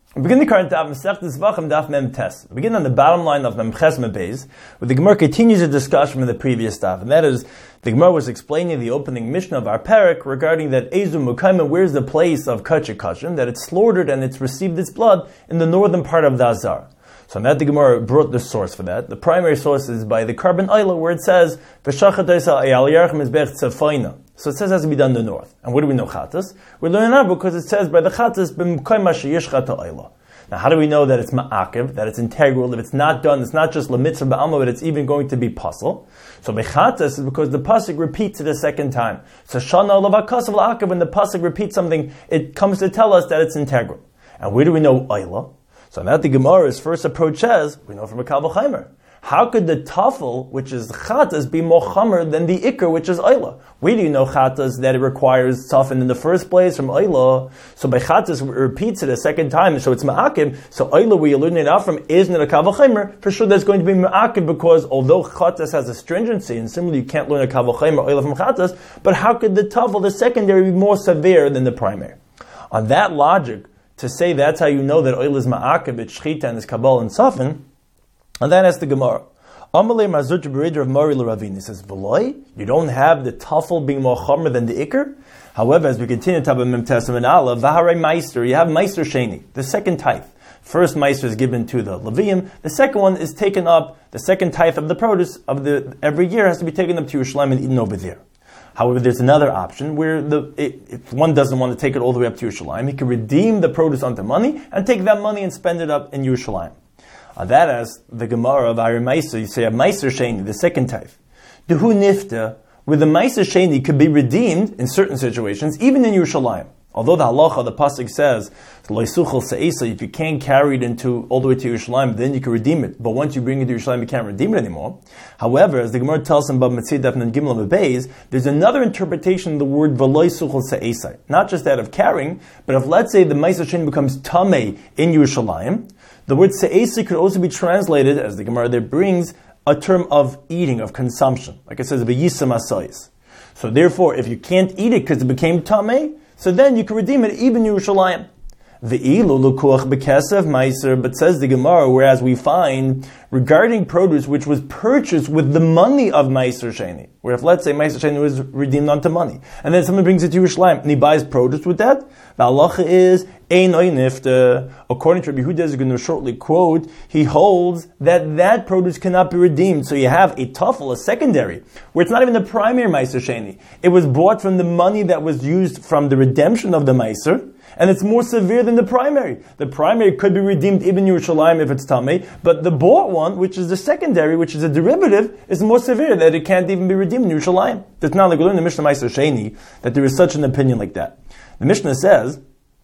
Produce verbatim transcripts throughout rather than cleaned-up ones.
We begin the current daf Masechtas Zvachim daf Mem Tes. We begin on the bottom line of Mem Ches Beis, where the Gemara continues a discussion from the previous daf, and that is the Gemara was explaining the opening Mishnah of our parak regarding that Ezu Mukayma, where's the place of Kachik Kashim, that it's slaughtered and it's received its blood in the northern part of the Azar. So that the Gemara brought the source for that. The primary source is by the Carbon Isla, where it says V'shachat Eisa Eyal Yarchem Mizbech Tzafaina. So it says it has to be done in the north. And what do we know Chatas? We learn now because it says by the Chatas B'mukayma Sheyesh Chata Isla. Now, how do we know that it's ma'akiv, that it's integral? If it's not done, it's not just lemitzvah ba'alma, but it's even going to be puzzle. So bechatas is because the pasuk repeats it a second time. So shana lavakasav la'akiv, when the pasuk repeats something, it comes to tell us that it's integral. And where do we know Ayla? So now the Gemara's first approach says, we know from a Kal V'chaimer. How could the tafel, which is chatas, be more chamer than the ikr, which is Ayla? Where do you know chatas that it requires tafin in the first place from Ayla? So by chatas, it repeats it a second time, so it's ma'akim. So Ayla, where you learn it out from, isn't it a Kal V'chaimer? For sure there's going to be ma'akim, because although chatas has a stringency, and similarly you can't learn a Kal V'chaimer Ayla from chatas, but how could the tafel, the secondary, be more severe than the primary? On that logic, to say that's how you know that oil is ma'akev, it's shchita, and it's kabal and safin, and then asks the Gemara. Amalei Marzuch B'Ridra of Mari L'Ravini says, V'loi, you don't have the tafel being more chomer than the ikr? However, as we continue to have a Mem Tesam and Allah, V'harei Meister, you have Meister Sheni, the second tithe. First Meister is given to the Levium, the second one is taken up, the second tithe of the produce of the every year has to be taken up to Yerushalayim and eaten over there. However, there's another option where the, it, if one doesn't want to take it all the way up to Yerushalayim, he can redeem the produce onto money and take that money and spend it up in Yerushalayim. On that as the Gemara of Ari Meiser, you say a Meiser Sheni, the second type. Dehu Nifta, where the Meiser Sheni could be redeemed in certain situations, even in Yerushalayim. Although the halacha, the pasuk says, if you can't carry it into all the way to Yerushalayim, then you can redeem it. But once you bring it to Yerushalayim, you can't redeem it anymore. However, as the Gemara tells him about Mitzvah and Gimel Beis, there's another interpretation of the word v'loisuchol se'esai. Not just that of carrying, but if let's say the Meiser Sheni becomes tamei in Yerushalayim, the word se'esai could also be translated, as the Gemara there brings, a term of eating, of consumption. Like it says, v'yisam asayis. So therefore, if you can't eat it because it became tamei, so then you can redeem it even in Yerushalayim. Ve'ilu lukuach bekesev meiser, but says the Gemara, whereas we find regarding produce which was purchased with the money of Meiser Sheni, where if let's say Meiser Sheni was redeemed onto money, and then someone brings it to Yerushalayim and he buys produce with that, the halacha is ein oy nifta. According to Rabbi Yehuda, is going to shortly quote, he holds that that produce cannot be redeemed. So you have a tafel, a secondary, where it's not even the primary Meiser Sheni. It was bought from the money that was used from the redemption of the Meiser, and it's more severe than the primary. The primary could be redeemed even in Yerushalayim if it's tamei, but the bought one, which is the secondary, which is a derivative, is more severe, that it can't even be redeemed in Yerushalayim. It's not like we learn in the Mishnah Meiser Sheni that there is such an opinion like that. The Mishnah says,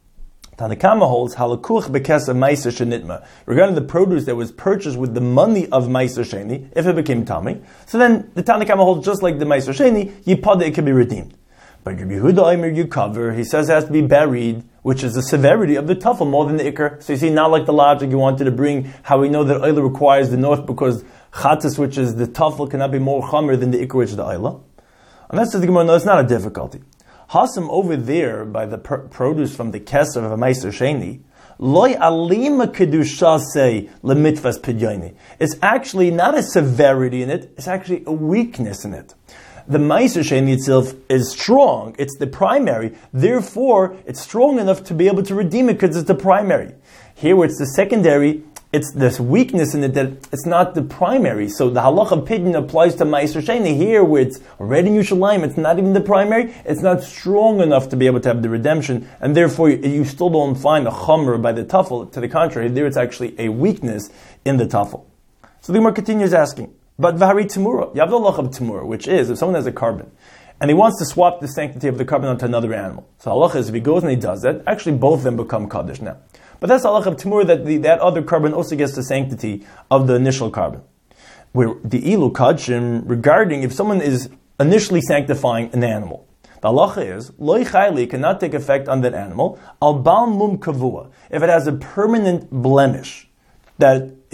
Tanakama holds halakuch bekes of Meiser Shenitma, regarding the produce that was purchased with the money of Meiser Sheni, if it became tamei. So then the Tanakama holds just like the Meiser Sheni, yipada, it can be redeemed. But Rabbi Yehuda Aimer, you cover, he says it has to be buried, which is the severity of the tafel more than the ikr. So you see, not like the logic you wanted to bring, how we know that Ayla requires the north because chatas, which is the tafel, cannot be more chamer than the ikr, which is the Ayla. And that's the Gemara. No, it's not a difficulty. Hasam over there by the per- produce from the keser of a Meiser Sheni, loy alima kedusha say lemitvas pidyoini. It's actually not a severity in it; it's actually a weakness in it. The Meiser Sheni itself is strong. It's the primary. Therefore, it's strong enough to be able to redeem it because it's the primary. Here where it's the secondary, it's this weakness in it that it's not the primary. So the halacha pidyon applies to Meiser Sheni. Here where it's already in Yerushalayim, it's not even the primary. It's not strong enough to be able to have the redemption. And therefore, you still don't find a chomer by the tafel. To the contrary, there it's actually a weakness in the tafel. So the Gemara continues asking, but v'hari timura, you have the halacha of timura, which is if someone has a carbon and he wants to swap the sanctity of the carbon onto another animal. So halacha is if he goes and he does that, actually both of them become kaddish now. But that's halacha of timura, that the, that other carbon also gets the sanctity of the initial carbon. Where the ilu kadshim, regarding if someone is initially sanctifying an animal, the halacha is loy chayli cannot take effect on that animal al bal mum kavua, if it has a permanent blemish that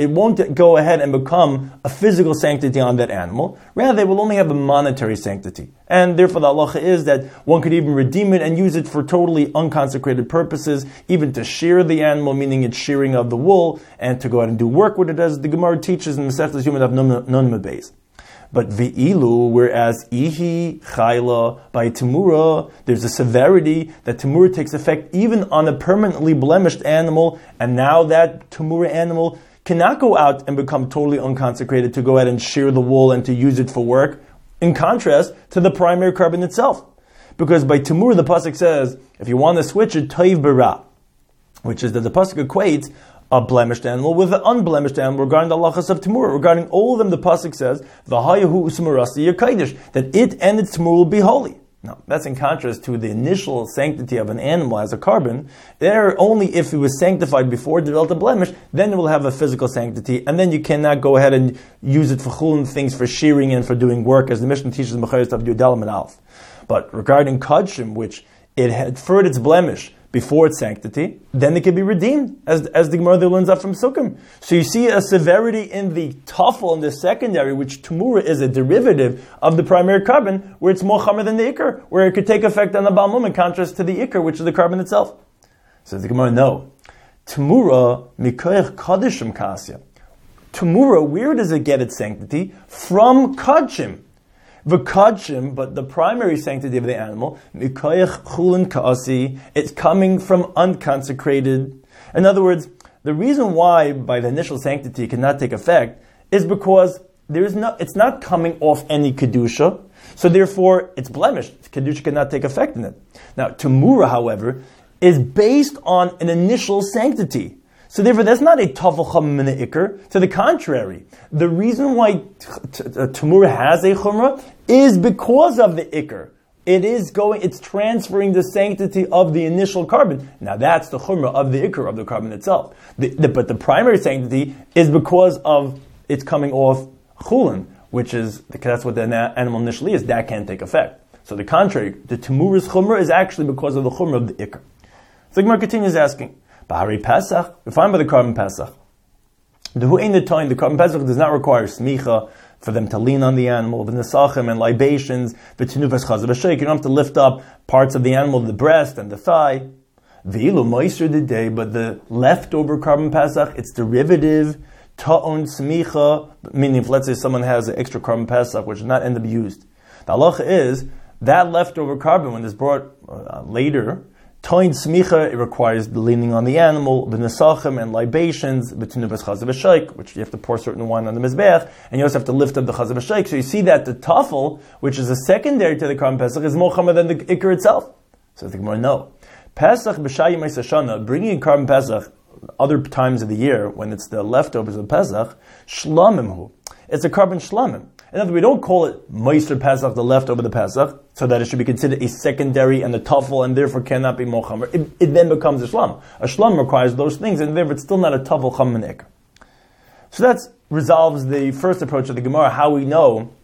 it won't go ahead and become a physical sanctity on that animal. Rather, it will only have a monetary sanctity. And therefore the halacha is that one could even redeem it and use it for totally unconsecrated purposes, even to shear the animal, meaning it's shearing of the wool, and to go out and do work with it, as the Gemara teaches in Masechtas Yoma Daf Nun Beis. But v'ilu, whereas ihi chayla, by temura, there's a severity that temura takes effect even on a permanently blemished animal, and now that temura animal cannot go out and become totally unconsecrated to go out and shear the wool and to use it for work, in contrast to the primary carbon itself. Because by temura, the pasuk says, if you want to switch it, toiv bara, which is that the pasuk equates a blemished animal with an unblemished animal regarding the halachas of temura. Regarding all of them, the pasuk says, "V'hayahu usmarasi yakaidish," that it and its temura will be holy. Now, that's in contrast to the initial sanctity of an animal as a carbon. There, only if it was sanctified before it developed a blemish, then it will have a physical sanctity, and then you cannot go ahead and use it for chulin, things for shearing and for doing work, as the Mishnah teaches in B'chayos of Yudalim and Alf. But regarding kadshim, which it had deferred its blemish before its sanctity, then it can be redeemed, as as the Gemara learns out from Sukkim. So you see a severity in the tafel, in the secondary, which temura is a derivative of the primary carbon, where it's more chamer than the ikar, where it could take effect on the Baal Mum in contrast to the ikar, which is the carbon itself. So the Gemara, no. Temura mikoyach kadishim kasya. Temura, where does it get its sanctity? From kadshim. V'kadshim, but the primary sanctity of the animal, mikoyach chulin ka'asi, it's coming from unconsecrated. In other words, the reason why by the initial sanctity it cannot take effect is because there is no, it's not coming off any kedusha, so therefore it's blemished. Kedusha cannot take effect in it. Now, temura, however, is based on an initial sanctity. So therefore, that's not a tafel chum min ikr. To the contrary, the reason why t- t- temura has a chumrah is because of the ikr. It is going, it's transferring the sanctity of the initial carbon. Now that's the chumrah of the ikr, of the carbon itself. The, the, but the primary sanctity is because of it's coming off chulin, which is, that's what the animal initially is. That can't take effect. So the contrary, the temura's chumrah is actually because of the chumrah of the ikr. So the Gemara continues asking, Bahari Pesach, we find by the carbon Pesach. The who ain't the time, the carbon Pesach does not require smicha for them to lean on the animal, the nesachim and libations, the tinufas chazav b'sheik. You don't have to lift up parts of the animal, the breast and the thigh. V'ilu moiser the day, but the leftover carbon Pesach, its derivative, ta'on smicha, meaning if let's say someone has an extra carbon Pesach which does not end up used. The halacha is that leftover carbon, when it's brought uh, later, Toin smicha, it requires the leaning on the animal, the nesachim and libations, b'tinuvas chazav b'sheik, which you have to pour certain wine on the mizbeach, and you also have to lift up the chazav b'sheik. So you see that the tafel, which is a secondary to the carbon pesach, is more chamer than the ikar itself. So the Gemara, no. Pesach b'shayim eisashana, bringing carbon pesach other times of the year when it's the leftovers of pesach, shlamimhu. It's a carbon shlamim. In other words, we don't call it Meiser Pesach, the leftover the Pesach, so that it should be considered a secondary and a tafel, and therefore cannot be mochamer. It, it then becomes a shlam. A shlam requires those things, and therefore it's still not a tafel cham and ikr. So that resolves the first approach of the Gemara, how we know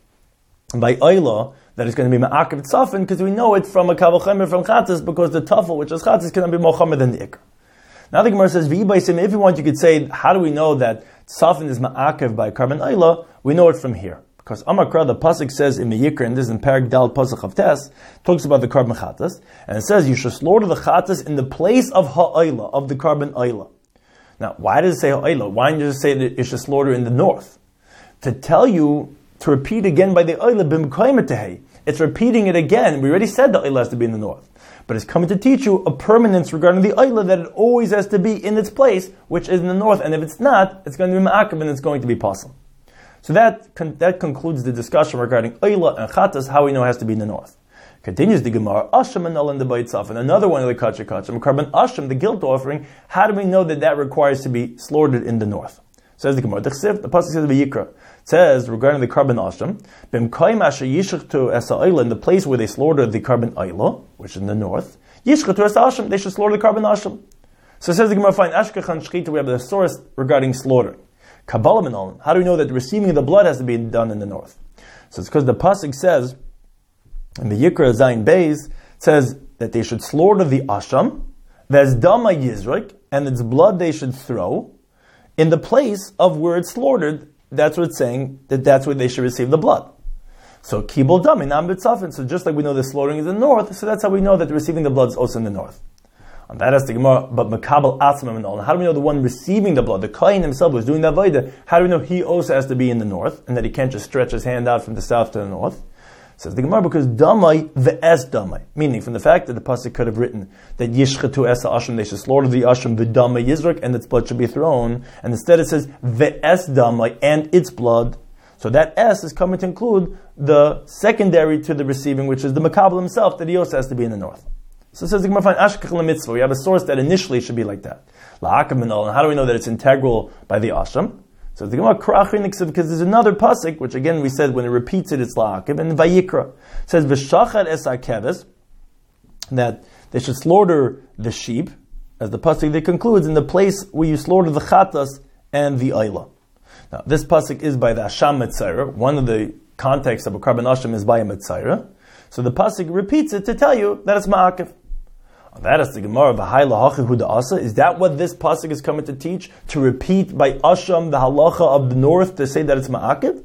by Oyla that it's going to be ma'akev tzafin, because we know it from a kaval chamer from chatzis, because the tafel, which is chatzis, cannot be mochamer than the ikr. Now the Gemara says, V'yibaysim, if you want, you could say, how do we know that tzafin is ma'akev by carbon Oyla? We know it from here. Because Amakra, the pasuk says in the Yikr, and this is in Parak Dal Pasuk of Tes, talks about the carbon chatas, and it says you should slaughter the chatas in the place of ha'ayla, of the carbon ayla. Now, why does it say ha'ayla? Why didn't you just say that you should slaughter in the north? To tell you, to repeat again by the ayla, b'mkaymatehei. It's repeating it again. We already said the ayla has to be in the north. But it's coming to teach you a permanence regarding the ayla, that it always has to be in its place, which is in the north, and if it's not, it's going to be ma'akav and it's going to be possible. So that con- that concludes the discussion regarding Oyla and Chatas, how we know it has to be in the north. Continues the Gemara, Asham and Null in the Baitzaf, and another one of the Kacha Kacham, carbon Asham, the guilt offering, how do we know that that requires to be slaughtered in the north? Says the Gemara, the Pasuk says V'yikra, it says regarding the carbon Asham, B'mkoim asher yishchtu esa Oyla, in the place where they slaughter the carbon Oyla, which is in the north, yishchtu esa Asham, they should slaughter the carbon Asham. So it says the Gemara, fine, Ashkechan Shchita, we have the source regarding slaughtering. Kabbalah Minolim. How do we know that the receiving of the blood has to be done in the north? So it's because the pasuk says in the Yikra Zayin Beis, says that they should slaughter the asham, there's dama yizrik, and its blood they should throw in the place of where it's slaughtered. That's what it's saying, that that's where they should receive the blood. So kibul dami nam b'tzafin. So just like we know the slaughtering is in the north, so that's how we know that receiving the blood is also in the north. And that is the Gemara, but makabel atzmam and all. How do we know the one receiving the blood, the kohen himself who's doing that avodah, how do we know he also has to be in the north, and that he can't just stretch his hand out from the south to the north? Says the Gemara, because damai ve'es damai, meaning from the fact that the pasuk could have written that yishchetu es ha'asham, they should slaughter the asham v'damai yizrak, and its blood should be thrown, and instead it says ve'es damai, and its blood. So that S is coming to include the secondary to the receiving, which is the makabel himself, that he also has to be in the north. So it says the Gemara, find ashkach l'mitzvah. We have a source that initially should be like that. La'akav min ol. And how do we know that it's integral by the asham? So the Gemara, because there's another pasuk, which again we said when it repeats it, it's la'akav, and Vayikra. It says v'shachar es hakeves, that they should slaughter the sheep, as the pasuk that concludes, in the place where you slaughter the chatas and the ayla. Now, this pasuk is by the Asham Metzayra. One of the contexts of a carbon Asham is by a Metzayra. So the pasuk repeats it to tell you that it's Ma'akiv. That is the Gemara of V'hai lahachi hu da'asa. Is that what this pasuk is coming to teach? To repeat by Asham the halacha of the north to say that it's Ma'akiv?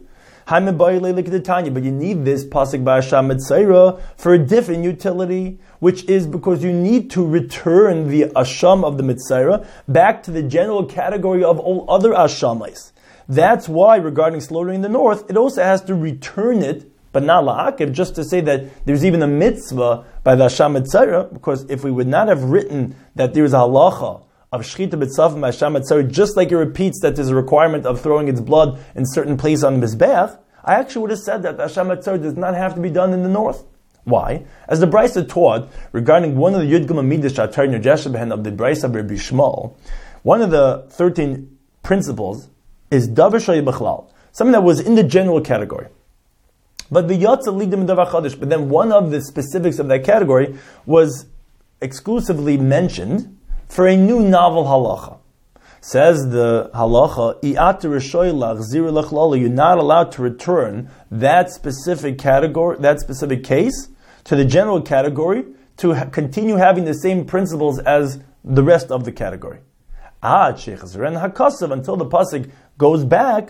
But you need this pasuk by Asham Metzayra for a different utility, which is because you need to return the Asham of the Metzayra back to the general category of all other Ashamais. That's why, regarding slaughtering the north, it also has to return it, but not la'akiv, just to say that there's even a mitzvah by the Asham Metzayra, because if we would not have written that there's a halacha of shchita b'tzafim by Asham Metzayra, just like it repeats that there's a requirement of throwing its blood in certain place on the Mizbeach, I actually would have said that the Asham Metzayra does not have to be done in the north. Why? As the Brisa taught, regarding one of the Yud Gimel Midas Shatar Nirjasha Behen of the Brisa of Rabbi Shmuel, one of the thirteen principles is davar shayeh b'chlal, something that was in the general category. But the yatsa lidim davar chadash, but then one of the specifics of that category was exclusively mentioned for a new novel halacha. Says the halacha, you're not allowed to return that specific category, that specific case, to the general category to ha- continue having the same principles as the rest of the category. Until the pasuk goes back,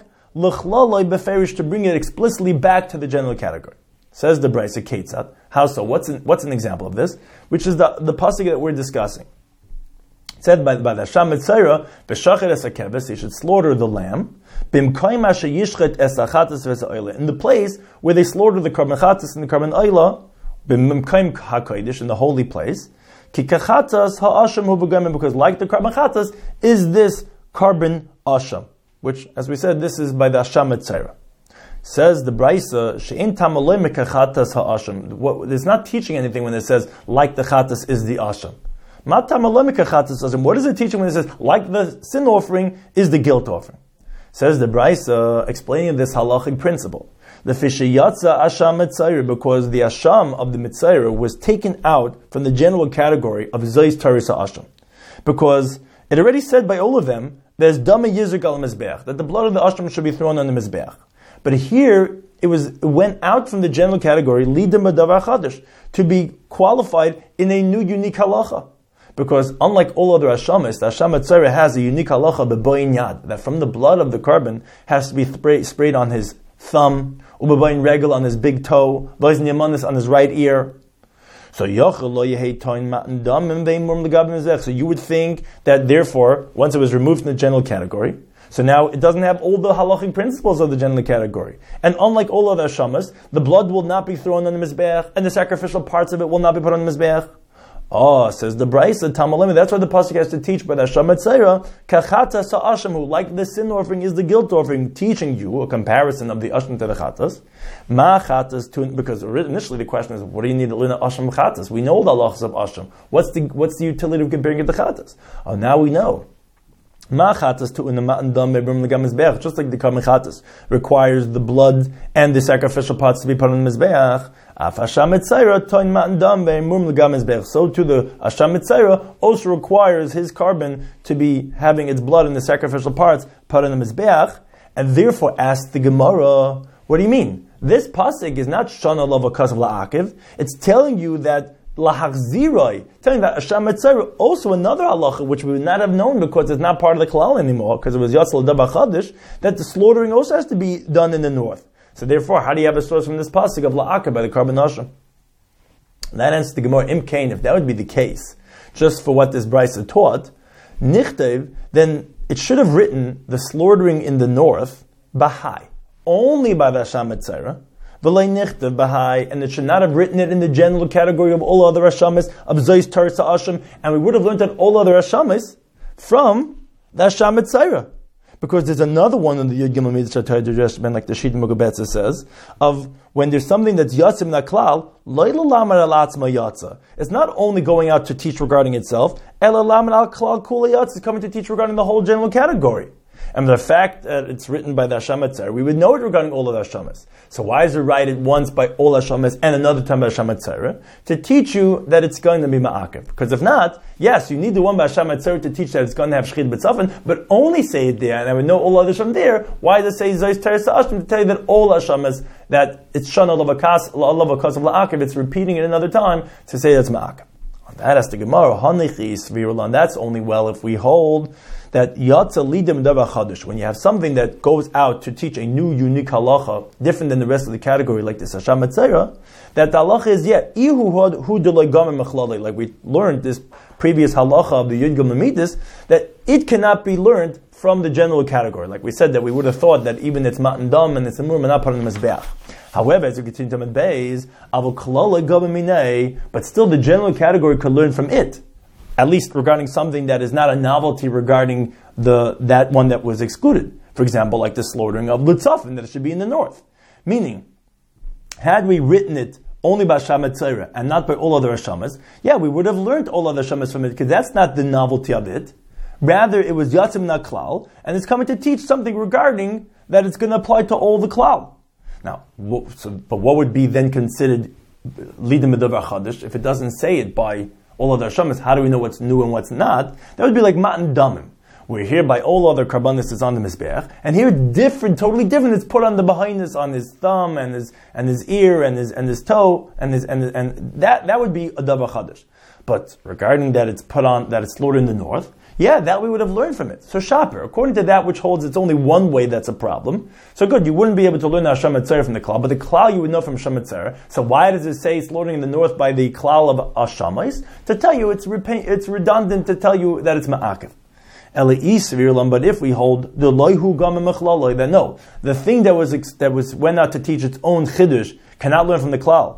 to bring it explicitly back to the general category. Says the Brisa Ketzat. How so? What's an, what's an example of this? Which is the, the pasuk that we're discussing. It said by, by the Asham Metzayra, b'shachar es hakeves, they should slaughter the lamb, b'mkoim asher yishchet es hachatas v'es ha'oila, in the place where they slaughter the carbon chatas and the carbon oila, b'mkoim hakodesh, in the holy place, ki kachatas ha'asham hu b'gamim, because like the carbon chatas is this carbon asham, which, as we said, this is by the Asham Metzayra. Says the Brisa, she'en tamalei mekachatas ha'asham. It's not teaching anything when it says like the chatas is the asham. What is it teaching when it says like the sin offering is the guilt offering? Says the Brisa, explaining this halachic principle. The fishiyatza asham Metzayra, because the asham of the Metzayra was taken out from the general category of zayis taris ha'asham, because it already said by all of them there's dama yizrik al mizbeach, that the blood of the asham should be thrown on the mizbeach. But here it was it went out from the general category lidim b'davar chadash, to be qualified in a new unique halacha. Because unlike all other Hashamis, the Asham Metzayra has a unique halacha b'boyin yad, that from the blood of the carbon has to be spray, sprayed on his thumb, u'b'boyin regel on his big toe, loiz niyamanis on his right ear. So So you would think that therefore, once it was removed from the general category, so now it doesn't have all the halachic principles of the general category. And unlike all other Hashamas, the blood will not be thrown on the Mizbeach, and the sacrificial parts of it will not be put on the Mizbeach. Oh, says the Brisa, Tamalemi, that's why the pasuk has to teach by the Asham Metzayra, Kachata sa'ashamu, like the sin offering is the guilt offering, teaching you a comparison of the Asham to the Chatas. Ma Chatas, to, because initially the question is, what do you need to learn Asham Chatas? We know the halachas of Asham. What's the what's the utility of comparing it to Chatas? Oh, now we know. Ma Chatas to unamatan dam mebrim legam mizbeach, just like the Karban Chatas requires the blood and the sacrificial parts to be put on the Mizbeach. So to the Asham Metzayra also requires his carbon to be having its blood and the sacrificial parts put on the Mizbeach, and therefore asks the Gemara, what do you mean? This pasuk is not Shana Lava Kasav La'akiv. It's telling you that lahachziroi, telling that Asham Metzera, also another halacha, which we would not have known because it's not part of the Klal anymore, because it was Yatzal Daba Chadish, that the slaughtering also has to be done in the north. So therefore, how do you have a source from this pasuk of La'akar by the Karban Hashem? That answers the Gemara, Im Kain, if that would be the case, just for what this Brisa taught, Nichtev, then it should have written the slaughtering in the north, Bahai, only by the Asham Metzera, V'lei Nichtev Bahai, and it should not have written it in the general category of all other Hashamis, of Zois Tarsa Asham, and we would have learned that all other Hashamis from the Asham Metzera. Because there's another one in the Yud Gimel Mitzvah Torah, like the Shita Mugabetza says, of when there's something that's Yatzim Naklal, Loila Lamar Alatzma Yatza. It's not only going out to teach regarding itself, Ela Lamar Al Klal Kula Yatza is coming to teach regarding the whole general category. And the fact that it's written by the Hashem Metzera, we would know it regarding all of the Hashemes. So why is it write once by all Hashemes and another time by Hashem Metzera? To teach you that it's going to be Ma'akev. Because if not, yes, you need the one by Hashem Metzera to teach that it's going to have Shchid B'tzafin, but only say it there, and I would know all other Hashem there. Why does it say Zois Teres Hashem to tell you that all Hashemes, that it's Shana Lavakas, Lavakas of La'akev, it's repeating it another time to say that's Ma'akev. That has to Gemara, Hanichis Virulan. That's only well if we hold that Yatza Lidim Dava Chadish, when you have something that goes out to teach a new, unique halacha, different than the rest of the category, like this Hashem Metzera, that the halacha is yet, Ihu Hu Delay Gamim Mechlali, like we learned this previous halacha of the Yud Gimel Midas, that it cannot be learned from the general category. Like we said, that we would have thought that even it's Matan Dam and it's Amur, and not part of the Mizbeach. However, as you continue to Beis, Avol Klala Gavamine, but still the general category could learn from it, at least regarding something that is not a novelty regarding the that one that was excluded. For example, like the slaughtering of Litzafin, that it should be in the north. Meaning, had we written it only by Hashem Metzera and not by all other Hashemes, yeah, we would have learned all other Hashemes from it, because that's not the novelty of it. Rather, it was Yatzim Naklal, and it's coming to teach something regarding that it's going to apply to all the Klal. Now, so, but what would be then considered Lidim Medavar Chadish if it doesn't say it by all other Hashemes? How do we know what's new and what's not? That would be like Matan Damim. We're here by all other Karbanis is on the Mizbeach, and here different, totally different. It's put on the Behindus, on his thumb and his and his ear and his and his toe and his and and that that would be a Davar Chadish. But regarding that it's put on, that it's slaughtered in the north, yeah, that we would have learned from it. So Shaper, according to that which holds it's only one way that's a problem, so good, you wouldn't be able to learn the Hashem Metzera from the Klal, but the Klal you would know from Hashem Metzera. So why does it say slaughtering in the north by the Klal of Hashemis? To tell you, it's repa- it's redundant to tell you that it's Ma'akev. But if we hold the loihu gamim mechlala, then no, the thing that was that was went out to teach its own chiddush cannot learn from the klal.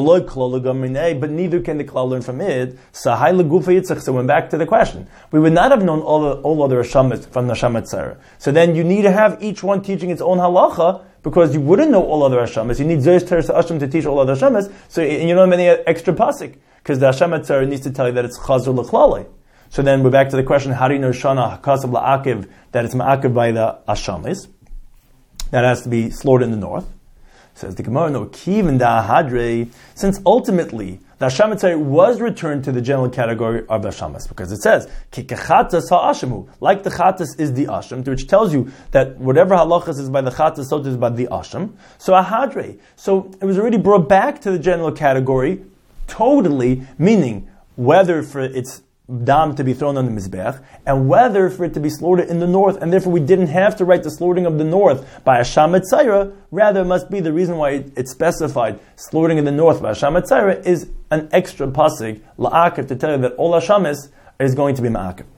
But neither can the klal learn from it. So went back to the question. We would not have known all the, all other Hashemes from the Hashem Metzera. So then you need to have each one teaching its own halacha, because you wouldn't know all other Hashemes. You need Zois Teres Hashem to teach all other Hashemes. So and you don't have any extra pasuk, because the Hashem Metzera needs to tell you that it's chazur l'chlalei. So then we're back to the question, how do you know Shana Hakasav La'akiv, that it's Ma'akiv by the Hashamis? That has to be slaughtered in the north. Says the Gemara, no, Kivin da Hadre, since ultimately the Hashem Metzera was returned to the general category of the Hashamis, because it says, Ki kechatas ha'ashamu, like the chatas is the asham, which tells you that whatever halachas is by the chatas, so it is by the asham. So a Hadre, so it was already brought back to the general category, totally, meaning whether for its dam to be thrown on the Mizbeach, and whether for it to be slaughtered in the north, and therefore we didn't have to write the slaughtering of the north by Hashem Metzera, rather it must be the reason why it, it specified slaughtering in the north by Hashem Metzera is an extra pasuk, la'akev, to tell you that all Hashemis is going to be ma'akev.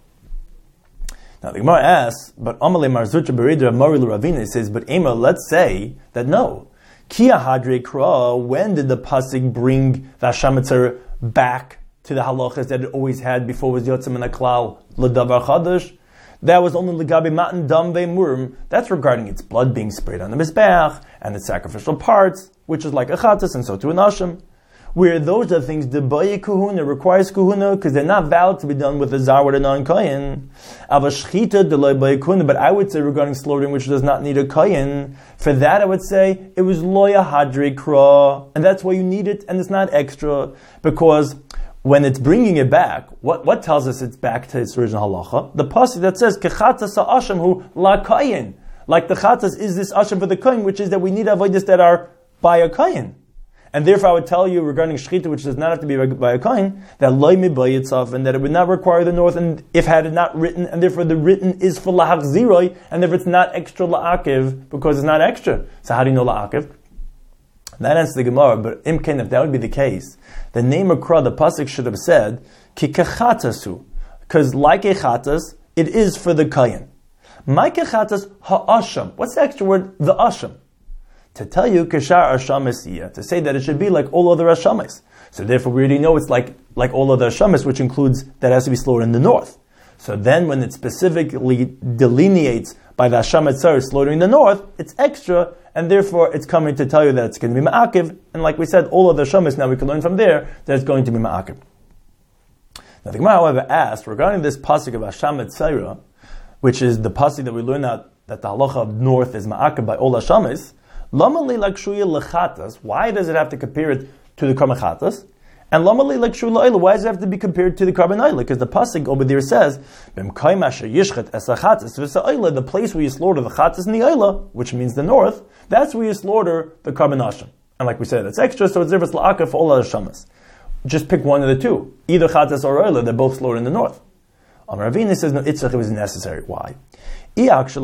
Now the Gemara asks, but Amalei Marzucha Beridra Mari Ravina says, but Ema, let's say that no. Kia Hadre Kra, when did the pasuk bring the Hashem Metzera back to the halachas that it always had before it was Yotzim and Aklal l'davar chadash? That was only l'gabi matan dam ve'murim. That's regarding its blood being sprayed on the mizbeach and its sacrificial parts, which is like a chatas and so to an asham. Where those are things debaye kahuna requires kahuna because they're not valid to be done with a zar with a non-kayin. Avashchita deloy kahuna, but I would say regarding slaughtering which does not need a kayin, for that I would say it was loya hadre kra, and that's why you need it, and it's not extra, because when it's bringing it back, what, what tells us it's back to its original halacha? The pasuk that says, Kechatas ha'asham hu la kayin. Like the chatas is this asham for the kayin, which is that we need avodas that are by a kayin. And therefore I would tell you regarding Shechita, which does not have to be by a Kohen, that Loi Mibai itself, and that it would not require the north, and if had it not written, and therefore the written is for Lahach Ziroi, and therefore it's not extra La'akiv, because it's not extra. So how do you know La'akiv? That answers the Gemara, but Imken, if that would be the case, the name of Kra, the Pasuk should have said, Ki Kechatasu, because like a Chatas, it is for the Kohen. My Kechatas Ha'asham. What's the extra word? The Asham. To tell you, Keshar Ashamis, to say that it should be like all other Ashamis. So therefore we already know it's like, like all other Ashamis, which includes that it has to be slaughtered in the north. So then when it specifically delineates by the Asham Etzar slaughtering in the north, it's extra, and therefore it's coming to tell you that it's going to be Ma'akiv, and like we said, all other Ashamis, now we can learn from there that it's going to be Ma'akiv. Now the Gemara, however, asked, regarding this pasuk of Asham Etzar, which is the pasuk that we learn out that the halacha of north is Ma'akiv by all Ashamis, Lama li lakshuya lechatas. Why does it have to compare it to the karban chatas? And lama li lakshuya le'ila. Why does it have to be compared to the karban oila? Because the pasuk over there says, "B'mkayim asher yishchet es hachatas v'sa'ila." The place where you slaughter the chatas and the oila, which means the north, that's where you slaughter the karban asham. And like we said, it's extra, so it's different la'aka for all other shamas. Just pick one of the two, either chatas or oila. They're both slaughtered in the north. Amar Ravina says, no, itzach, it was necessary. Why? Had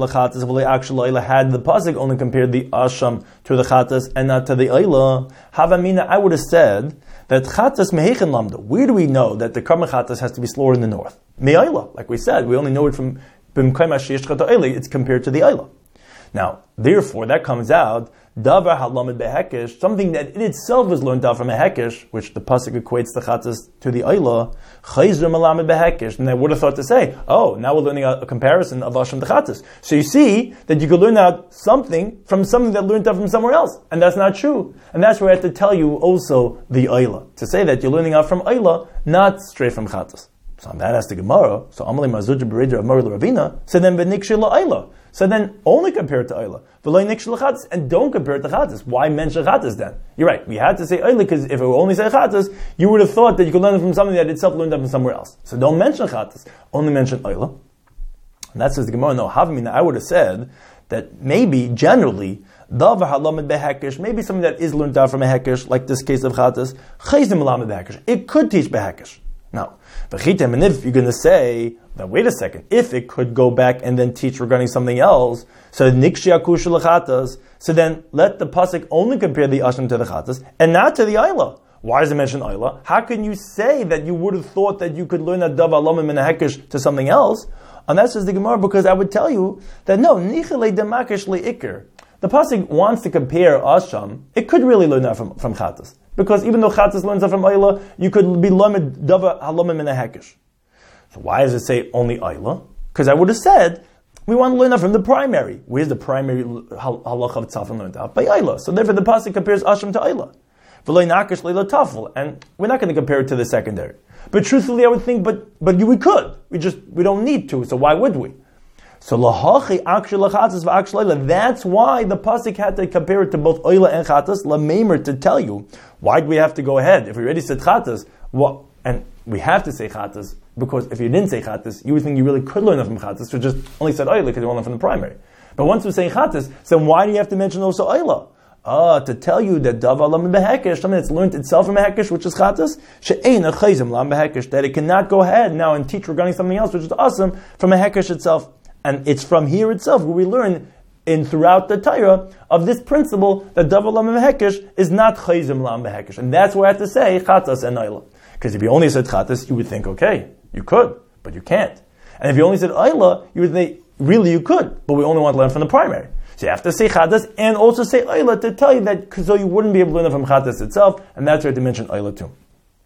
the pasuk only compared the asham to the chatas and not to the oila, havamina, I would have said that chatas mehechen lamda. Where do we know that the karban chatas has to be slaughtered in the north? Me'oila, like we said, we only know it from b'mkayim asher yishchet oila. It's compared to the oila. Now, therefore, that comes out davar halamed behekesh, something that in itself is learned out from a hekesh, which the pasuk equates the chatas to the oila. Chayzur malamed behekesh, and I would have thought to say, oh, now we're learning a, a comparison of asham to chatas. So you see that you could learn out something from something that learned out from somewhere else, and that's not true. And that's where I have to tell you also the oila, to say that you're learning out from oila, not straight from chatas. So that has to Gemara. So Amalei Mazuja Beridra Amar Ravina. So then v'nikshil la'oila. So then only compare it to oila. V'lo nikshil chatas, and don't compare it to chatas. Why mention chatas then? You're right. We had to say oila because if it were only say chatas, you would have thought that you could learn it from something that itself learned up from somewhere else. So don't mention chatas. Only mention oila. And that says the Gemara. No, havamina. I would have said that maybe generally davar halamed behekesh, maybe something that is learned out from a hekesh, like this case of chatas. Chayzim halamed behekesh. It could teach behekesh. Now, and if you're going to say that, wait a second, if it could go back and then teach regarding something else, so nikshi akusha lechatas, so then let the pasuk only compare the asham to the chatas and not to the ayla. Why does it mention ayla? How can you say that you would have thought that you could learn a davar lamim and a hekesh to something else? And that says the Gemara, because I would tell you that no, nichele demakesh leikir. The pasuk wants to compare asham. It could really learn that from, from chatas. Because even though chatas learns that from ayla, you could be lamed dava halomim in a hekesh. So why does it say only ayla? Because I would have said we want to learn that from the primary. Where's the primary halacha of tzafel learned out? By ayla. So therefore the pasuk compares asham to ayla. V'lo nakesh leila tafel, and we're not going to compare it to the secondary. But truthfully, I would think, but but we could. We just we don't need to. So why would we? So lahachi akshel chatas v'akshel oila. That's why the pasuk had to compare it to both oila and chatas. Lameimer, to tell you why do we have to go ahead if we already said chatas? What, and we have to say chatas because if you didn't say chatas, you would think you really could learn it from chatas. So just only said oila because you learned it from the primary. But once we say chatas, so why do you have to mention also oila? Ah, to tell you that davar lam behekesh, something that's learned itself from a hekesh, which is chatas, she'ein chayzim lam behekesh, that it cannot go ahead now and teach regarding something else, which is awesome from a hekesh itself. And it's from here itself where we learn in throughout the Torah of this principle that davar lam behekesh is not chayzim lam behekesh, and that's why I have to say chatas and oila. Because if you only said chatas, you would think, okay, you could, but you can't. And if you only said oila, you would think, really, you could, but we only want to learn from the primary. So you have to say chatas and also say oila to tell you that, so you wouldn't be able to learn it from chatas itself, and that's why to mention oila too.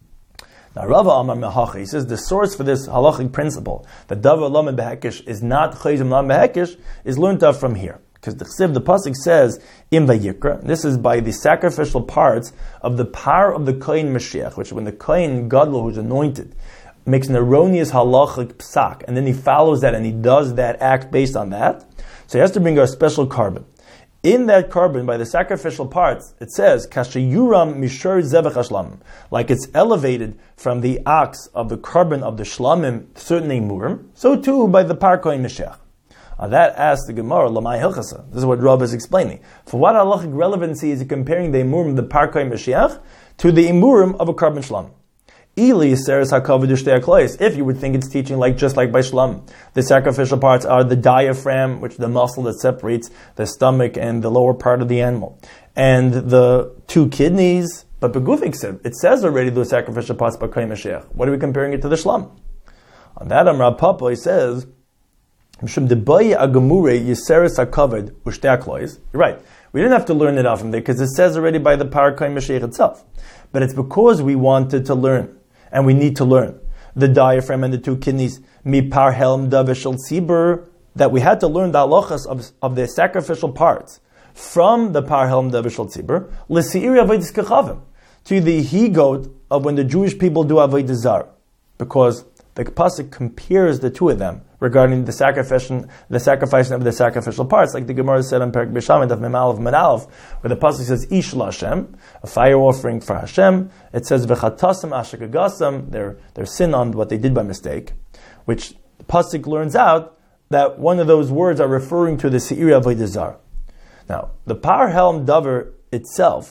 Now, Rava Amar Mehacha, he says the source for this halachic principle, that davar lam behekesh is not chayzim lam behekesh, is learned out from here. Because the chsiv, the pasuk says, in Vayikra, this is by the sacrificial parts of the power of the Kohen Mashiach, which when the Kohen Gadol, who's anointed, makes an erroneous halachic psak, and then he follows that and he does that act based on that, so he has to bring a special carbon. In that carbon, by the sacrificial parts, it says, Kashayuram Mishur Zevach Hashlamim, like it's elevated from the ox of the carbon of the Shlamim, certain Murim, so too by the Par Kohen Mashiach. On that asks the Gemara, Lamai Hilchasa. This is what Rav is explaining. For what halachic relevancy is he comparing the Imurim of the Parkay Mashiach to the Imurim of a carbon shlam? Ili Seres HaKavod Ushtei HaKlois. If you would think it's teaching like just like by shlam, the sacrificial parts are the diaphragm, which is the muscle that separates the stomach and the lower part of the animal, and the two kidneys. But Begufik, it says already those sacrificial parts by Parkay Mashiach. What are we comparing it to the shlam? On that Amar Papa, he says, Mishum debayi agamure yiseres hakavod ushtei haklois. You're right. We didn't have to learn it out from there because it says already by the Parkay Mashiach itself. But it's because we wanted to learn, and we need to learn the diaphragm and the two kidneys, mi par helm davishal tzibur, that we had to learn the halachas of, of the sacrificial parts from the par helm davishal tzibur, l'siiri avodas kechavim, to the he-goat of when the Jewish people do avodah zarah, because the pasuk compares the two of them regarding the sacrifice, the sacrificing of the sacrificial parts, like the Gemara said on Perek Bishamid of Mem Aleph Medalef, where the pasuk says Ish LaHashem, a fire offering for Hashem. It says V'chatasam Ashakagasam, their their sin on what they did by mistake, which the pasuk learns out that one of those words are referring to the Seiri Avodah Zarah. Now, the Par Helm Davar itself,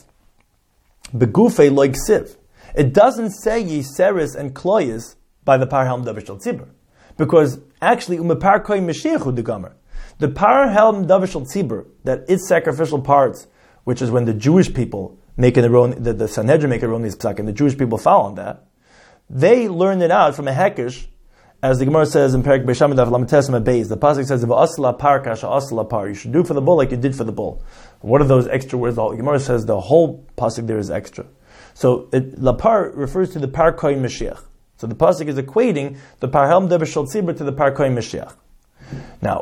Begufei Loik Siv, it doesn't say Yiseris and Kloyis by the Par Helm Davar Shel Tzibur, because actually Umepar Koy Mashiach the Gomer, the Par Helm Davar Shel Tzibur, that its sacrificial parts, which is when the Jewish people make an erroneous, the, the Sanhedrin make erroneous psak, and the Jewish people follow on that, they learn it out from a hekesh, as the Gemara says in Perek Beishamid Daf Lametes Beis. The pasuk says, "V'asla par kasha asla par." You should do for the bull like you did for the bull. What are those extra words? The Gemara says the whole pasuk there is extra. So it, la par refers to the Par Koy Mashiach. So the pasuk is equating the Par Helm Davar Shel Tzibur to the Parkay Mashiach. Now,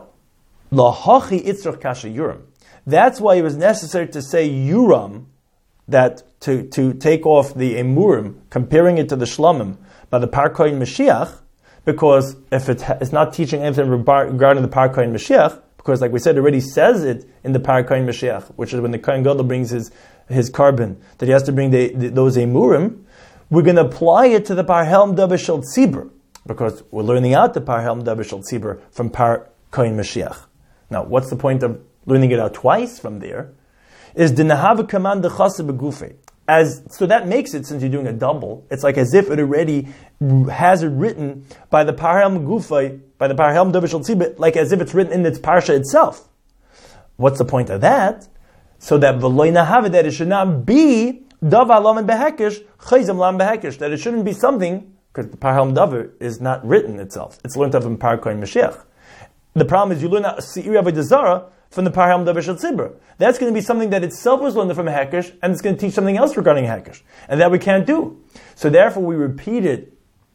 lahachi itzrach kasha yuram. That's why it was necessary to say yuram, that to, to take off the emurim, comparing it to the shlamim by the Parkay Mashiach, because if it ha- it's not teaching anything regarding the Parkay Mashiach, because like we said, it already says it in the Parkay Mashiach, which is when the Kohen Gadol brings his his carbon, that he has to bring the, the, those emurim. We're going to apply it to the Par Helm Davar Shel Tzibur, because we're learning out the Par Helm Davar Shel Tzibur from Parkay Mashiach. Now, what's the point of learning it out twice from there? Is the Nahava command the Chasa Begufei. As so that makes it, since you're doing a double, it's like as if it already has it written by the Par Helm Gufei, by the Par Helm Davar Shel Tzibur, like as if it's written in its parsha itself. What's the point of that? So that v'loy nahava, that it should not be Davar Lamed Behekish, Chayzim Lam Behekish, that it shouldn't be something, because the Par Helm Davar is not written itself. It's learned of in Parkay Mashiach. The problem is you learn out Seiri Avodah Zarah from the Par Helm Davar Shel Tzibur. That's going to be something that itself was learned from a Hekesh, and it's going to teach something else regarding Hekesh. And that we can't do. So therefore we repeat it.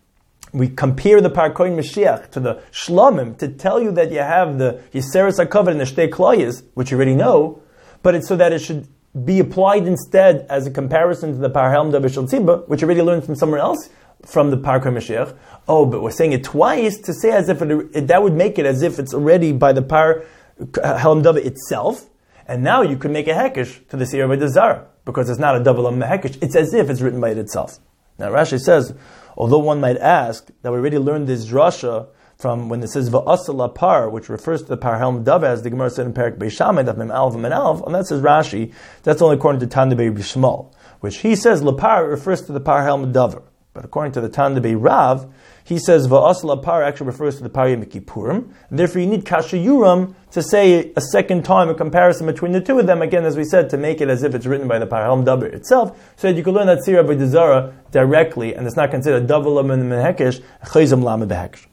We compare the Parkay Mashiach to the Shlamim to tell you that you have the Yiseres HaKavod and the Shtei Kloyes, which you already know, but it's so that it should be applied instead as a comparison to the Par Helm Davar Shel Tzibur, which you already learned from somewhere else, from the Parkay Mashiach. Oh, but we're saying it twice to say as if it, it, that would make it as if it's already by the Par Helm Davar itself, and now you could make a hekesh to the Seiri Avodah Zarah, because it's not a double lam hekesh, it's as if it's written by it itself. Now Rashi says, although one might ask that we already learned this drasha from when it says va'asala par, which refers to the Par Helm Davar, as the Gemara said in Perek Beishamid of Mem Aleph and Aleph, and that says Rashi, that's only according to Tandabei Bishmal, which he says lapar refers to the Par Helm Davar. But according to the Tandabei Rav, he says va'asala par actually refers to the Par Yom Kippurim, and therefore you need kasha yuram to say a second time a comparison between the two of them, again as we said, to make it as if it's written by the Par Helm Davar itself, so that you can learn that Seiri Avodah Zarah directly, and it's not considered double lam and hekesh, chayzim lam and hekesh.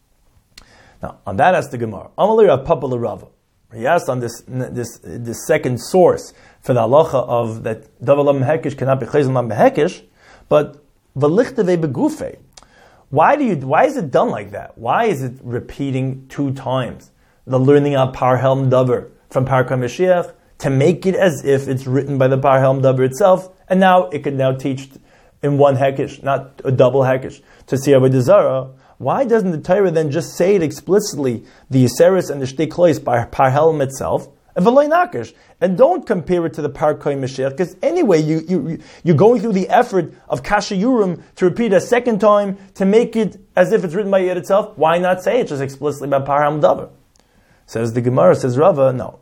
Now, on that asks the Gemara, Amalei Rav Papa l'Rava. He asked on this this this second source for the halacha of that double lam hekesh cannot be chayzim lam hekesh, but v'lichtevei begufei. Why do you? Why is it done like that? Why is it repeating two times the learning out Par Helm Davar from Parkay Mashiach to make it as if it's written by the Par Helm Davar itself, and now it could now teach in one hekesh, not a double hekesh, to Seiri Avodah Zarah? Why doesn't the Torah then just say it explicitly, the Yiseres and the Shtei Kloyes by Par Helm itself, and v'loy nakesh, and don't compare it to the Parkay Mashiach, because anyway, you, you, you're going through the effort of Kasha Yurim to repeat a second time to make it as if it's written by it itself. Why not say it just explicitly by Par Helm Davar? Says the Gemara, says Rava, no.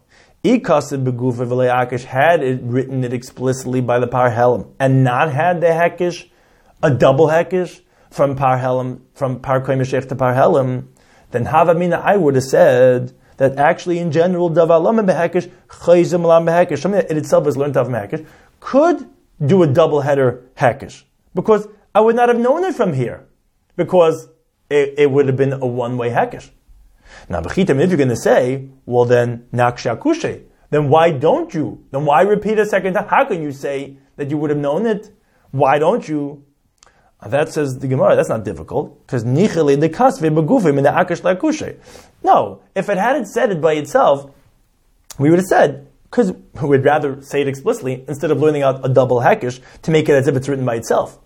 Had it written it explicitly by the Par Helam and not had the Hekish, a double Hekish from Par Helam, from Par Koy Meshech to Par Helam, then Havamina, I would have said that actually in general, Davar Lam Behekish, Chayzim Lam Behekish, something that it itself is learned of Hekish, could do a double header Hekish. Because I would not have known it from here. Because it, it would have been a one-way Hekish. Now, Bechitim, if you're going to say, well then, Nakshakushe, then why don't you? Then why repeat a second time? How can you say that you would have known it? Why don't you? That says the Gemara, that's not difficult. Because Nichele de Kasve Begufim in the Akash Lakushe. No, if it hadn't said it by itself, we would have said, because we'd rather say it explicitly instead of learning out a double Hekish to make it as if it's written by itself.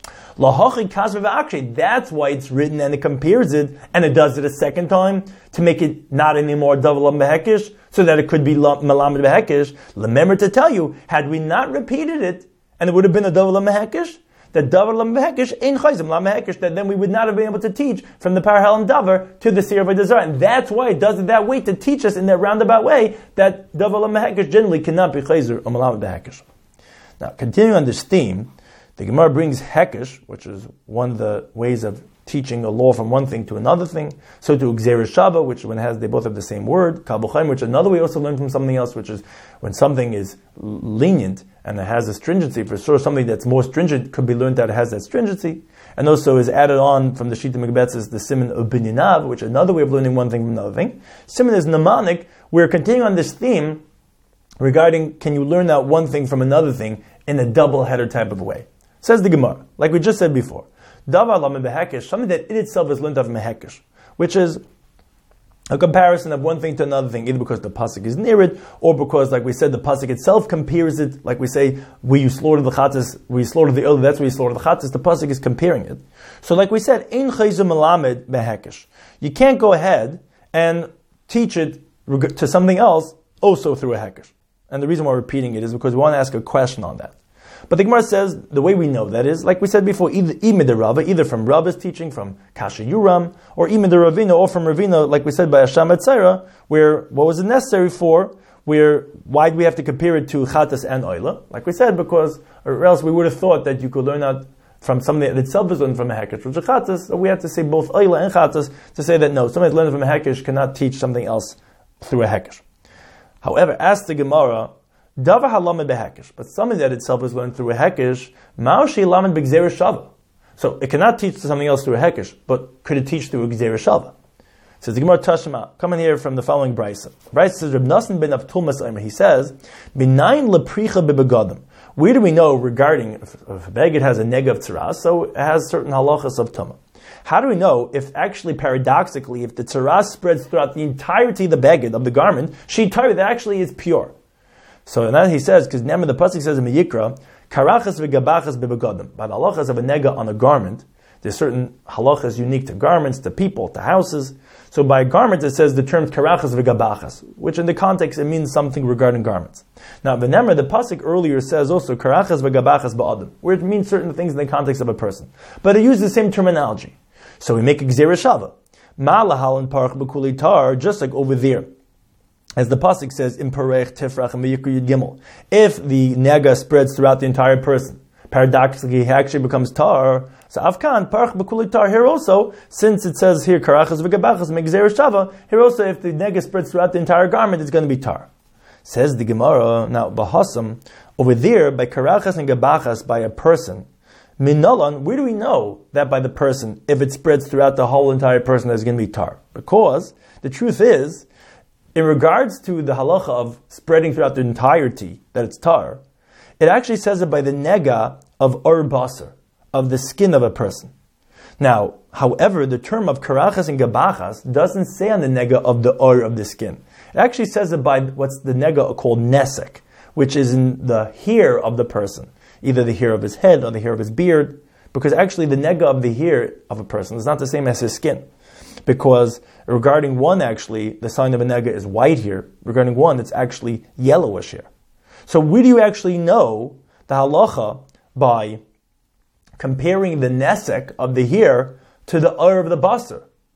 That's why it's written and it compares it and it does it a second time to make it not anymore double lam behekish, so that it could be malam behekish. Remember to tell you, had we not repeated it and it would have been a double lam behekish, that double lam behekish ain't chayzim lam behekish, that then we would not have been able to teach from the parahel and davar to the sir v'dazar, and that's why it does it that way to teach us in that roundabout way that double lam behekish generally cannot be chayzer or malam behekish. Now, continuing on this theme. The Gemara brings Hekish, which is one of the ways of teaching a law from one thing to another thing. So to Gzeir Shava, which when it has, they both have the same word. Kabuchaim, which another way also learn from something else, which is when something is lenient and it has a stringency. For sure, something that's more stringent could be learned that it has that stringency. And also is added on from the Shita Megbetz is the Siman of Binyanav, which is another way of learning one thing from another thing. Siman is Mnemonic. We're continuing on this theme regarding can you learn out one thing from another thing in a double header type of a way. Says the Gemara, like we just said before, Davar Lam Behekish, something that in itself is learned of Mehekish, which is a comparison of one thing to another thing, either because the pasuk is near it, or because, like we said, the pasuk itself compares it. Like we say, where you slaughter the chatas, where you slaughter the earth, that's where you slaughter the chatas. The pasuk is comparing it. So, like we said, Ein Chayzu Melamed Behekish. You can't go ahead and teach it to something else also through a hekish. And the reason why we're repeating it is because we want to ask a question on that. But the Gemara says, the way we know that is, like we said before, either Imid Rava, either from Rava's teaching, from Kasha Yuram, or Imid Ravina, or from Ravina, like we said by Hasham Etzera, where, what was it necessary for, where, why do we have to compare it to Chatas and Oila? Like we said, because, or else we would have thought that you could learn out from something that itself is learned from a Hekesh, which is Chatas, so we have to say both Oila and Chatas, to say that no, somebody that's learned from a Hekesh cannot teach something else through a Hekesh. However, ask the Gemara, Davar halamed behekish, but something that itself is learned through a hekish, ma'oshi lamed b'gzeir shava. So it cannot teach something else through a hekish, but could it teach through a gzeir shava? Says the Gemara Tashma, coming here from the following brisa. Brisa says, Reb Nasan ben Avtulmas Omer, he says, B'nayin lepricha b'begadim. Where do we know regarding, if, if a beged has a nega of tzaras, so it has certain halachas of tumah. How do we know if actually, paradoxically, if the tzaras spreads throughout the entirety of the beged, of the garment, she that actually is pure? So now he says, because Nema the pasuk says in Miyikra, karachas v'gabachas bebegadim. By the halachas of a nega on a garment, there's certain halachas unique to garments, to people, to houses. So by garments it says the terms karachas v'gabachas, which in the context it means something regarding garments. Now the Nema the pasuk earlier says also karachas v'gabachas ba'adim, where it means certain things in the context of a person, but it uses the same terminology. So we make a gzeira shava, ma'alahal and parach b'kuli tar, just like over there. As the pasuk says, "Im parech tifrach miyikru gimel." If the nega spreads throughout the entire person, paradoxically, he actually becomes tar. So afkan parach b'kuli tar. Here also, since it says here karachas v'gabachas megzer shava, here also, if the nega spreads throughout the entire garment, it's going to be tar. Says the Gemara. Now bahasam over there by karachas and gabachas by a person. Minalan, where do we know that by the person, if it spreads throughout the whole entire person, there's going to be tar? Because the truth is, in regards to the halacha of spreading throughout the entirety, that it's tar, it actually says it by the nega of ur basar, of the skin of a person. Now, however, the term of karachas and gabachas doesn't say on the nega of the ur of the skin. It actually says it by what's the nega called nesek, which is in the hair of the person, either the hair of his head or the hair of his beard, because actually the nega of the hair of a person is not the same as his skin. Because regarding one, actually, the sign of a nega is white here. Regarding one, it's actually yellowish here. So where do you actually know the halacha by comparing the nesek of the hair to the ur of the basar?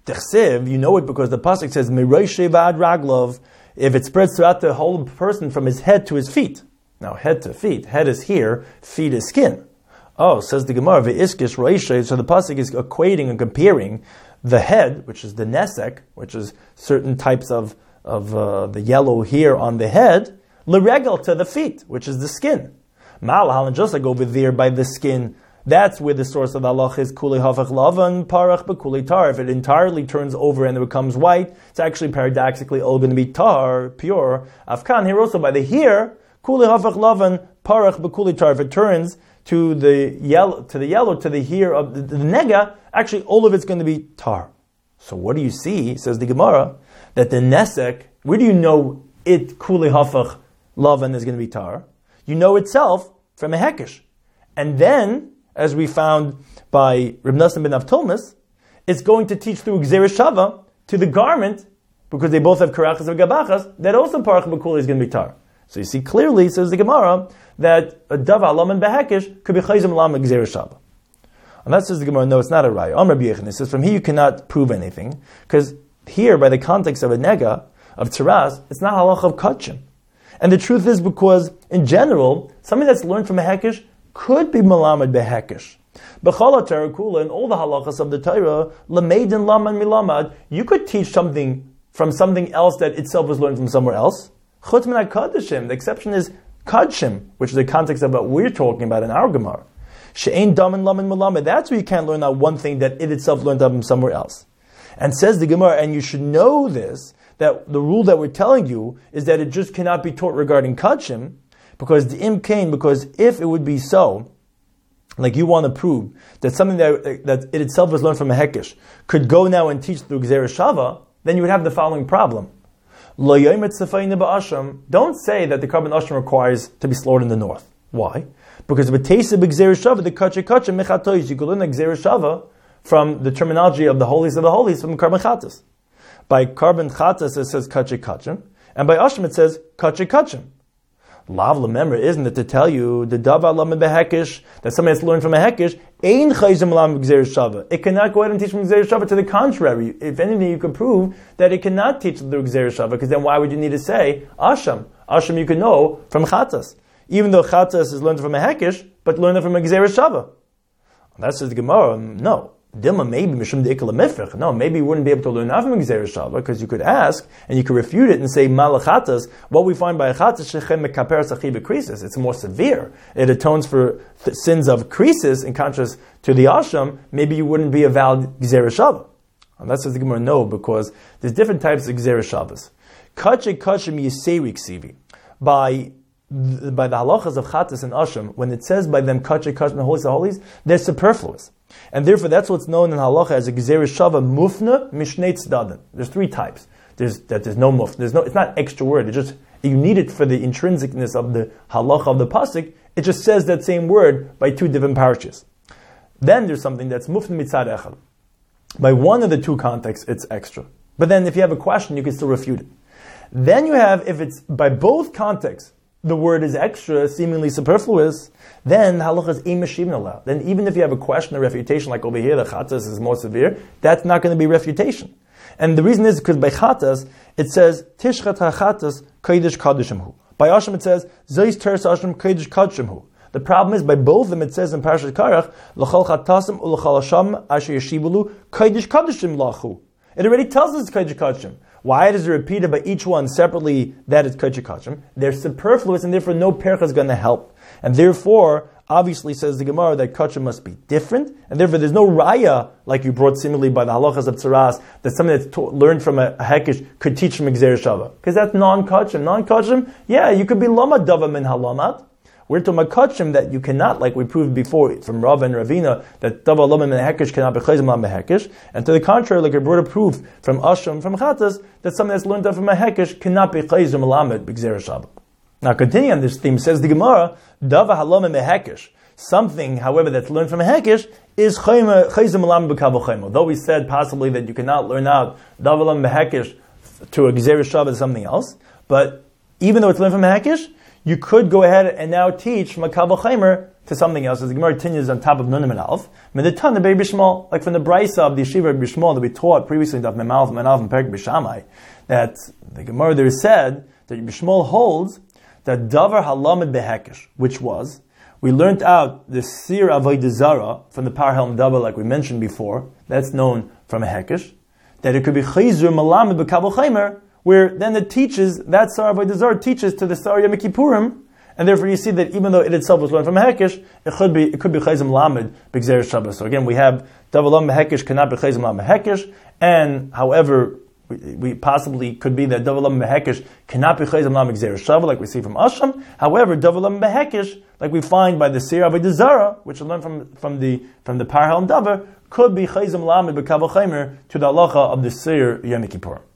Techsiv, you know it because the pasuk says Miroishe Vad Raglov, if it spreads throughout the whole person from his head to his feet. Now, head to feet. Head is here, feet is skin. Oh, says the Gemara, Ve'iskish Roishe, so the pasuk is equating and comparing the head, which is the nesek, which is certain types of, of uh, the yellow here on the head, l'regel to the feet, which is the skin. Malahal, and just like over there by the skin, that's where the source of the halach is kuli hafach lavan parach b'kuli tar. If it entirely turns over and it becomes white, it's actually paradoxically all going to be tar, pure. Afkan, here also by the here, kuli hafach lavan parach b'kuli tar. If it turns to the yellow, to the yellow, to the here of the, the nega, actually all of it's going to be tar. So what do you see, says the Gemara, that the nesek, where do you know it kuli hafach lavan is going to be tar? You know itself from a hekesh. And then, as we found by Reb Nosson ben Avtolmas, it's going to teach through Gzeres Shava to the garment, because they both have karachas and gabachas, that also parach b'kuli is going to be tar. So you see clearly, says the Gemara, that a dava laman behekish could be chayzim lam Gzeres Shava. And that says the Gemara, no, it's not a raya. Amr B'yechon, it says from here you cannot prove anything, because here, by the context of a nega, of tzaras, it's not halach of kachim. And the truth is because, in general, something that's learned from a hekish could be malamed behekish. B'chala Torah kula, in all the halachas of the Torah, lameidin laman milamad, you could teach something from something else that itself was learned from somewhere else. Chutz min kadishim, the exception is kadshim, which is the context of what we're talking about in our Gemara. She'ein daman laman milamad, that's where you can't learn out one thing that it itself learned from somewhere else. And says the Gemara, and you should know this, that the rule that we're telling you is that it just cannot be taught regarding kadshim, because the im kain, because if it would be so, like you want to prove that something that, that it itself was learned from a hekesh could go now and teach through Gzeres Shava, then you would have the following problem. Don't say that the carbon ashram requires to be slaughtered in the north. Why? Because if it tastes of Gzeres Shava, the kache kache mechatois, you could learn Gzeres Shava from the terminology of the holies of the holies from carbon chatas. By carbon chatas it says kache kachim, and by ashram it says kache kachim. Lav lememra, isn't it to tell you the davar lamed behekish, that somebody has to learn from a hekish, ein chayzim lam Gzeres Shava. It cannot go ahead and teach from Gzeres Shava. To the contrary, if anything, you could prove that it cannot teach through Gzeres Shava, because then why would you need to say asham? Asham you could know from chatas, even though chatas is learned from a hekish, but learned from a Gzeres Shava. That says the Gemara. No. Dilma maybe mishum deikala mifrich. No, maybe you wouldn't be able to learn that from Gzeres Shava, because you could ask and you could refute it and say malachatas. What we find by chatas shechem mekaper sachiv krisis. It's more severe. It atones for th- sins of krisis in contrast to the asham. Maybe you wouldn't be a valid Gzeres Shava. And that says the Gemara no, because there's different types of Gzeres Shavas. Kache kachim yiseri ksivi. By by the halachas of chatas and asham, when it says by them kache kachim the holies of holies, they're superfluous. And therefore, that's what's known in halacha as a Gzeres Shava mufna mishnei tzdadim. There's three types. There's that there's no mufna. There's no. It's not extra word. It's just you need it for the intrinsicness of the halacha of the pasuk. It just says that same word by two different parashas. Then there's something that's mufna mitzad echad. By one of the two contexts, it's extra. But then, if you have a question, you can still refute it. Then you have, if it's by both contexts, the word is extra, seemingly superfluous, then halacha is ein meshivin allowed. Then even if you have a question or refutation, like over here, the chatas is more severe, that's not going to be refutation. And the reason is because by chatas, it says, tishchat ha-chatas kodesh kadishim hu. By asham it says, zeis teres asham kodesh kadishim hu. The problem is, by both of them it says in Parashat Karach, l'chol chatasim u'l'chol hasham asher yeshivulu kodesh kadishim lahu. It already tells us it's kodesh kadishim. Why does it repeated by each one separately that it's kodesh kachim? They're superfluous, and therefore no percha is going to help. And therefore, obviously, says the Gemara, that kachim must be different, and therefore there's no raya, like you brought similarly by the halachas of tzaras, that something that's to- learned from a, a hekish could teach from Gzeres Shava. Because that's non-kachim. Non-kachim, yeah, you could be lama dava min halamat. We're talking about kachim that you cannot, like we proved before from Rav and Ravina, that dava lama min hekish cannot be chayzim lam hekish. And to the contrary, like I brought a proof from Asham, from Chatas, that something that's learned from a hekish cannot be chayzim lam b'Gzeres Shava. Now, continuing on this theme, says the Gemara, dava halama min hekish. Something, however, that's learned from a hekish is chayzim lam b'kavachayim. Though we said possibly that you cannot learn out dava lam hekish to a Gzeres Shava is something else, but even though it's learned from a hekish, you could go ahead and now teach from a Kabbalah Chaimer to something else, as the Gemara continues on top of Nunim and Alf. Meditana Bei Bishmal, like from the Brisa of the Yeshiva of Bishmal that we taught previously in Daf Mem Alf, Mem Alf, and Perek Bishamai, that the Gemara there said that Bishmal holds that Davar Halamed Behekesh, which was, we learned out the Sir Avodah Zara from the Parhelm Davar, like we mentioned before, that's known from a Hekesh, that it could be Chizur Malamed B'Kabel Chaimer, where then it teaches, that Sar Avodah Zara teaches to the Sar Yom Kippurim, and therefore you see that even though it itself was learned from a Hekesh, it could be it could be Chayzim Lamed B'Gzer Shabbos. So again, we have Davar Lam Hekesh cannot be Chayzim Lamed Hekesh, and however, we, we possibly could be that Davar Lam Hekesh cannot be Chayzim Lamed B'Gzer Shabbos, like we see from Asham. However, Davar Lam Hekesh, like we find by the Sir Avodah Zara, which we learned from from the from the Parhal and Davar, could be Chayzim Lamed B'Kabel Chaimer to the halacha of the Sir Yom Kippur.